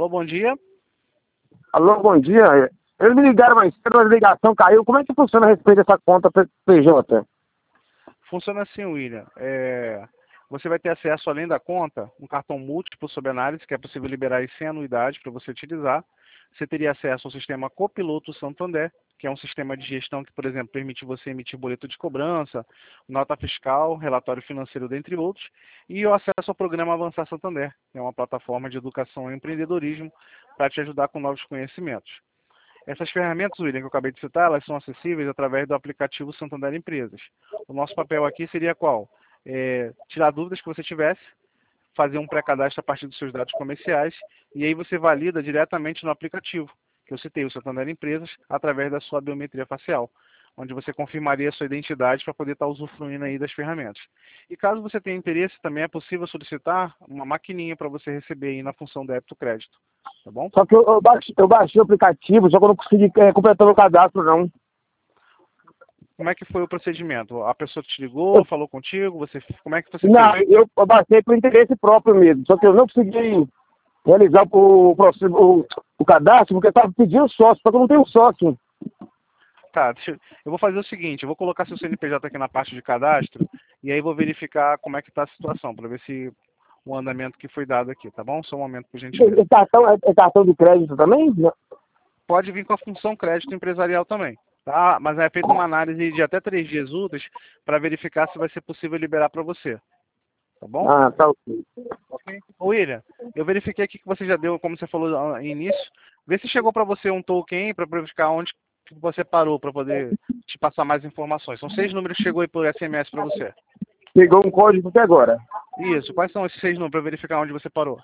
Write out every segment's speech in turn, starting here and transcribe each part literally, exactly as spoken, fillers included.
bom dia. Alô, bom dia. Eles me ligaram mais cedo, a ligação caiu. Como é que funciona a respeito dessa conta P J? Funciona assim, William. É, você vai ter acesso, além da conta, um cartão múltiplo sob análise, que é possível liberar sem anuidade para você utilizar. Você teria acesso ao sistema Copiloto Santander, que é um sistema de gestão que, por exemplo, permite você emitir boleto de cobrança, nota fiscal, relatório financeiro, dentre outros, e o acesso ao programa Avançar Santander, que é uma plataforma de educação e empreendedorismo para te ajudar com novos conhecimentos. Essas ferramentas, William, que eu acabei de citar, elas são acessíveis através do aplicativo Santander Empresas. O nosso papel aqui seria qual? É, tirar dúvidas que você tivesse, fazer um pré-cadastro a partir dos seus dados comerciais, e aí você valida diretamente no aplicativo, que eu citei, o Santander Empresas, através da sua biometria facial, onde você confirmaria a sua identidade para poder estar usufruindo aí das ferramentas. E caso você tenha interesse, também é possível solicitar uma maquininha para você receber aí na função débito-crédito, tá bom? Só que eu, eu, baixei, eu baixei o aplicativo, só que eu não consegui é, completar meu cadastro, não. Como é que foi o procedimento? A pessoa te ligou, falou contigo, você, como é que você Não, fez? eu, eu baixei por interesse próprio mesmo, só que eu não consegui realizar o, o, o cadastro, porque eu estava pedindo sócio, só que eu não tenho sócio. Tá, deixa, eu eu vou fazer o seguinte, eu vou colocar seu C N P J aqui na parte de cadastro, e aí vou verificar como é que está a situação, para ver se o andamento que foi dado aqui, tá bom? Só um momento, por gentileza. É cartão, é, é cartão de crédito também? Não. Pode vir com a função crédito empresarial também, tá? Mas é feita uma análise de até três dias úteis para verificar se vai ser possível liberar para você, tá bom? Ah, tá ok. Ok. William, eu verifiquei aqui que você já deu, como você falou no início, vê se chegou para você um token para verificar onde que você parou, para poder te passar mais informações. São seis números que chegou aí por S M S para você. Pegou um código até agora. Isso, quais são esses seis números para verificar onde você parou?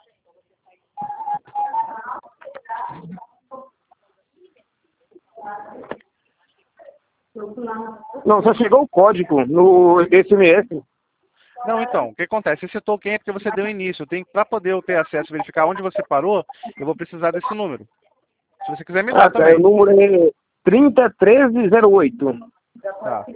Não, só chegou o código no S M S. Não, então, o que acontece? Esse token é porque você deu início. Para poder eu ter acesso e verificar onde você parou, eu vou precisar desse número. Se você quiser me dar Ah, tá, também. o número é trinta treze zero oito. Tá.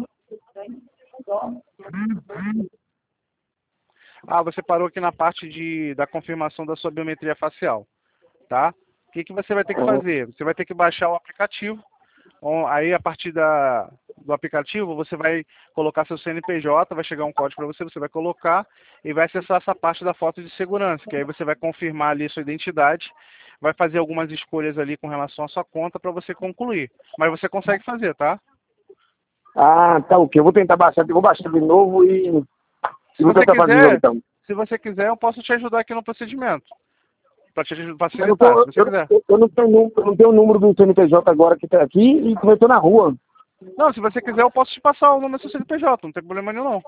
Ah, você parou aqui na parte de, da confirmação da sua biometria facial, tá? O que, que você vai ter que fazer? Você vai ter que baixar o aplicativo. Aí, a partir da, do aplicativo, você vai colocar seu C N P J, vai chegar um código para você, você vai colocar e vai acessar essa parte da foto de segurança, que aí você vai confirmar ali a sua identidade, vai fazer algumas escolhas ali com relação à sua conta para você concluir. Mas você consegue fazer, tá? Ah, tá ok. Eu vou tentar baixar, eu vou baixar de novo e, Se e vou você tentar fazer de novo quiser, então. se você quiser, eu posso te ajudar aqui no procedimento. Para te Eu não, facilitar, tô, se você eu, quiser. eu, eu não tenho, nu- eu não tenho o número do C N P J agora que tá aqui e como eu tô na rua. Não, se você quiser, eu posso te passar o número do seu C N P J, não tem problema nenhum, não.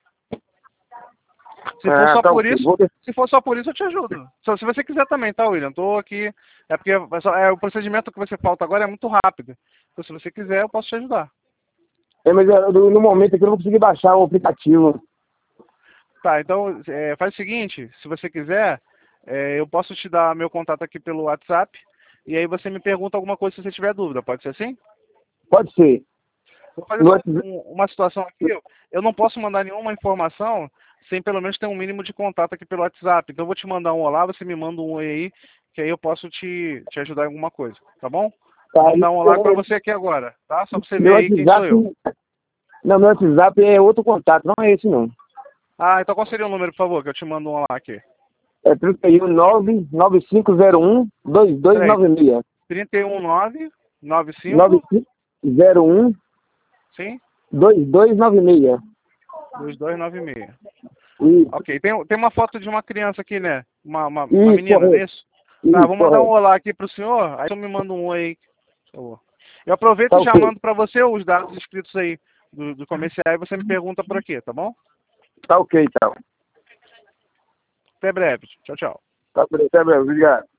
Se for Ah, só tá por ok. isso, Vou ter... se for só por isso, eu te ajudo. Só se você quiser também, tá, William? Tô aqui. É porque é só- é, o procedimento que você falta agora é muito rápido. Então, se você quiser, eu posso te ajudar. É, mas eu- no momento aqui eu não consegui baixar o aplicativo. Tá, então é, faz o seguinte, se você quiser, é, eu posso te dar meu contato aqui pelo WhatsApp, e aí você me pergunta alguma coisa se você tiver dúvida, pode ser assim? Pode ser. Vou fazer No só WhatsApp- um- uma situação aqui, eu não posso mandar nenhuma informação sem pelo menos ter um mínimo de contato aqui pelo WhatsApp. Então eu vou te mandar um olá, você me manda um oi aí, que aí eu posso te, te ajudar em alguma coisa, tá bom? Vou tá, mandar um olá eu- para você aqui agora, tá? Só para você ver meu aí quem sou WhatsApp. eu. Não, meu WhatsApp é outro contato, não é esse não. Ah, então qual seria o número, por favor, que eu te mando um olá aqui? É trinta e um nove nove cinco zero um dois dois Peraí, nove seis. trinta e um nove nove nove cinco, cinco zero um sim? dois dois nove seis. dois dois nove seis. Isso, Ok, tem, tem uma foto de uma criança aqui, né? Uma, uma, uma isso, menina, não é correto. isso? Tá, Isso, vou mandar um correto. olá aqui pro senhor, aí o senhor me manda um oi aí, por favor. Eu aproveito Tá e já ok. mando para você os dados escritos aí do, do comercial e você me pergunta por aqui, tá bom? Tá ok, então. Até breve. Tchau, tchau. Tá, beleza, obrigado.